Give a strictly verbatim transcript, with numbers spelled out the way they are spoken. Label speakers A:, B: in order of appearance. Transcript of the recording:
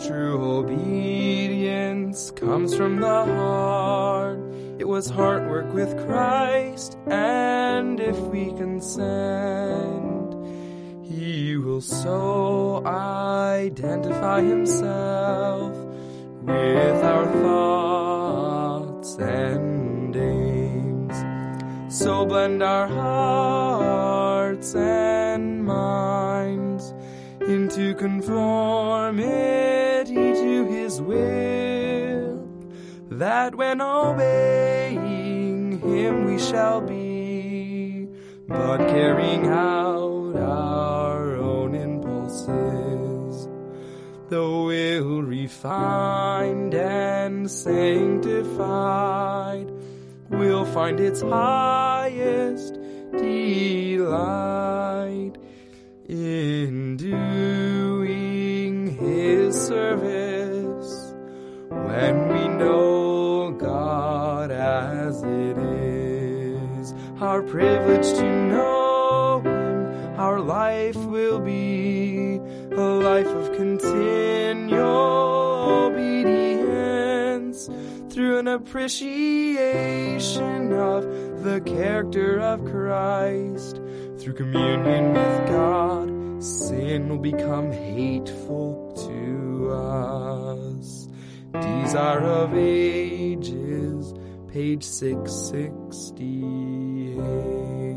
A: True obedience comes from the heart. It was heart work with Christ, and if we consent, He will so identify Himself with our thoughts and aims. So blend our hearts and minds into conformity to His will, that when obeying Him we shall be, but carrying out our own impulses. The will refined and sanctified will find its highest delight in doing His service when we know God as it is. Our privilege to know Him, our life will be a life of continual obedience through an appreciation of the character of Christ. Through communion with God, sin will become hateful to us. Desire of Ages, page six sixty-eight.